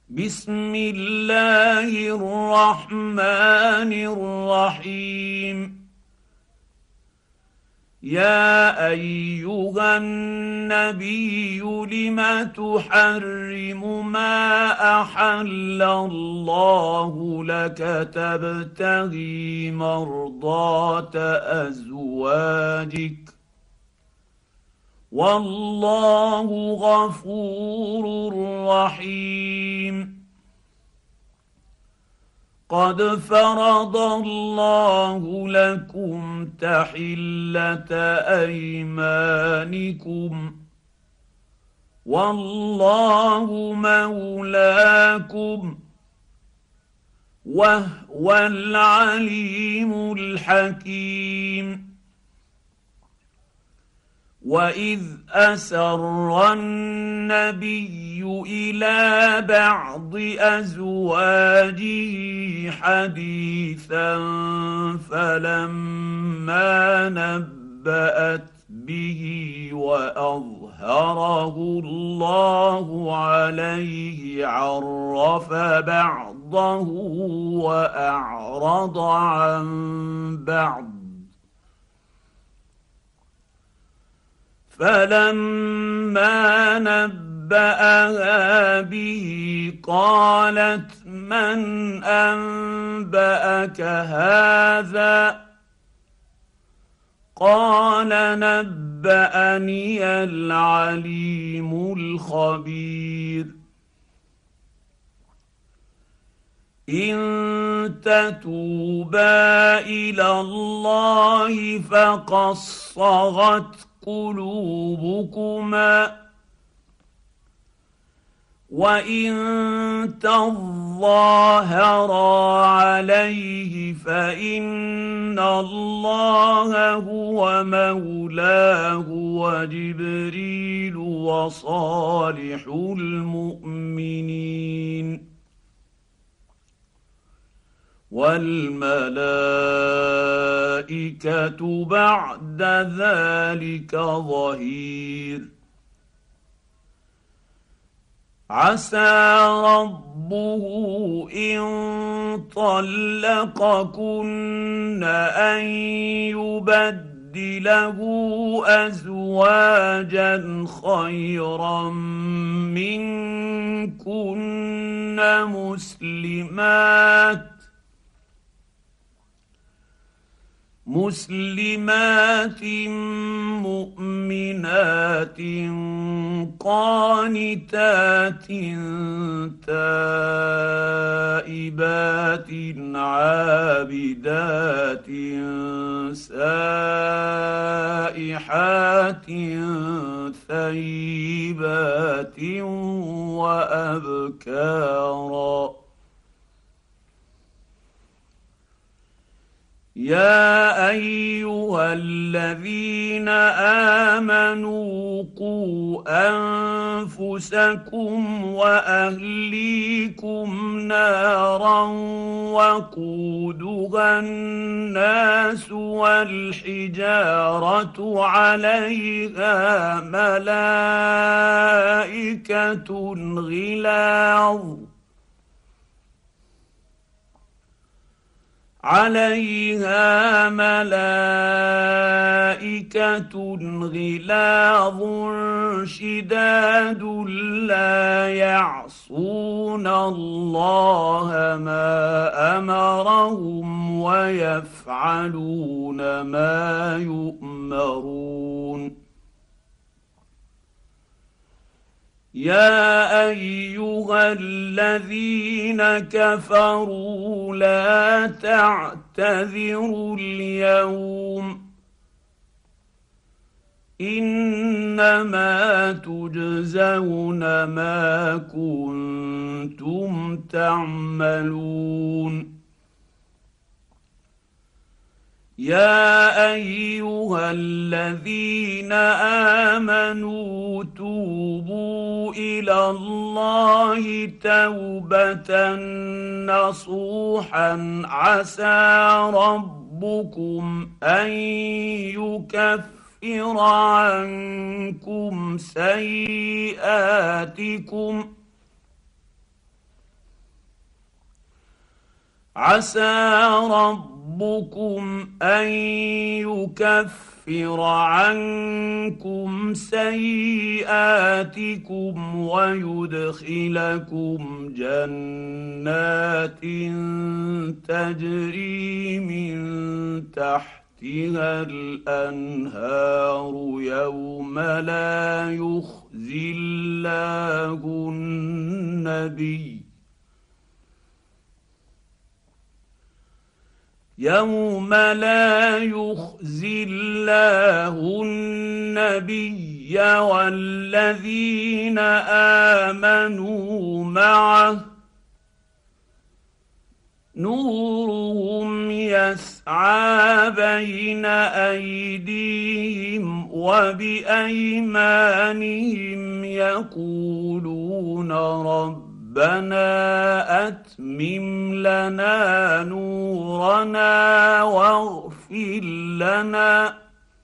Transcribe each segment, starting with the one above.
بسم الله الرحمن الرحيم. يا ايها النبي لم تحرم ما احل الله لك تبتغي مرضات ازواجك والله غفور رحيم. قد فرض الله لكم تحله ايمانكم والله مولاكم وهو العليم الحكيم. واذ اسر النبي الى بعض ازواجه حديثا فلما نبأت به واظهره الله عليه عرف بعضه واعرض عن بعض. فلما نبأها به قالت من أنبأك هذا؟ قال نبأني العليم الخبير. إن تتوبا إلى الله فقد صغت قلوبكما وان تظاهرا عليه فان الله هو مولاه وجبريل وصالح المؤمنين والملائكه بعد ذلك ظهير. عسى ربه ان طلقكن ان يبدله ازواجا خيرا منكن مسلمات مؤمنات قانتات تائبات عابدات سائحات ثيبات وأبكارا. يا ايها الذين امنوا قوا انفسكم واهليكم نارا وقودها الناس والحجاره عليها ملائكة غلاظ شداد لا يعصون الله ما أمرهم ويفعلون ما يؤمرون. يا ايها الذين كفروا لا تعتذروا اليوم انما تجزون ما كنتم تعملون. يا ايها الذين امنوا توبوا الى الله توبه نصوحا عسى ربكم ان يكفر عنكم سيئاتكم عسى ربكم ان يكفر عنكم سيئاتكم ويدخلكم جنات تجري من تحتها الانهار يوم لا يخزي الله النبي يوم لا يخزي الله النبي والذين آمنوا معه نورهم يسعى بين أيديهم وبأيمانهم يقولون ربنا أتمم لنا نورنا واغفر لنا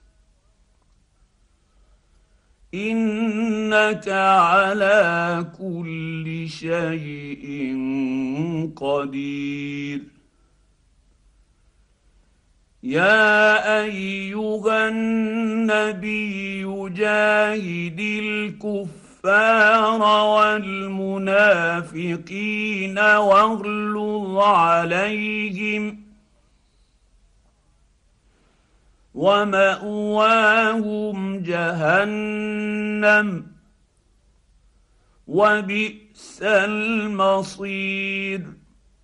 إنك على كل شيء قدير يا أيها النبي جاهد الكفار والمنافقين واغلظ عليهم ومأواهم جهنم وبئس المصير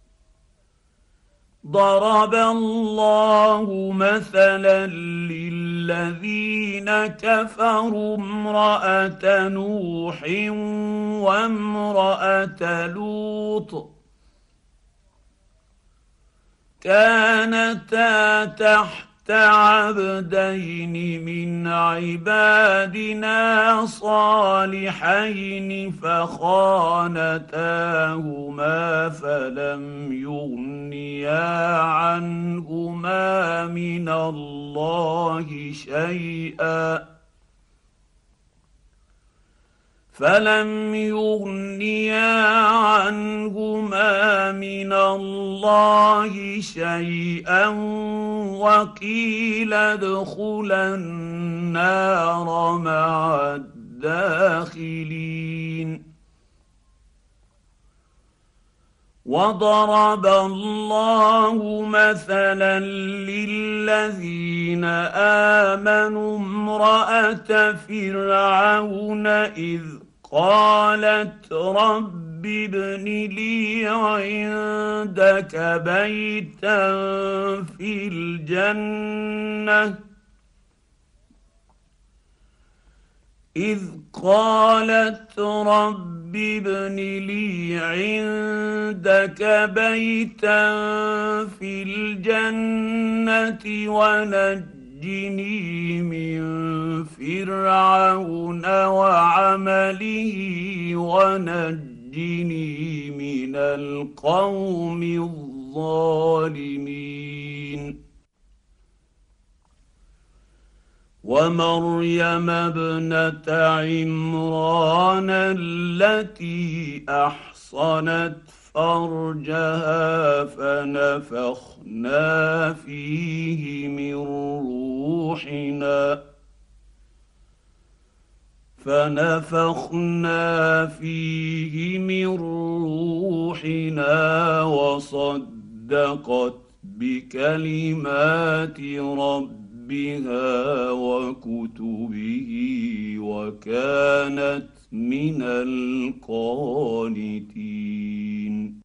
ضرب الله مثلا للذين كفروا امرأة نوح وامرأة لوط كانتا تحت عبدين من عبادنا صالحين فخانتاهما فلم يغنيا عنهما من الله شيئا وقيل ادخلا النار مع الداخلين وضرب الله مثلا للذين آمنوا امرأة فرعون إذ قالت رب ابن لي عندك بيتا في الجنة ونجني من فرعون وعمله ونجني من القوم الظالمين ومريم ابنة عمران التي أحصنت فرجها فنفخنا فيه من روحنا وصدقت بكلمات ربها وكتبه وكانت من القانتين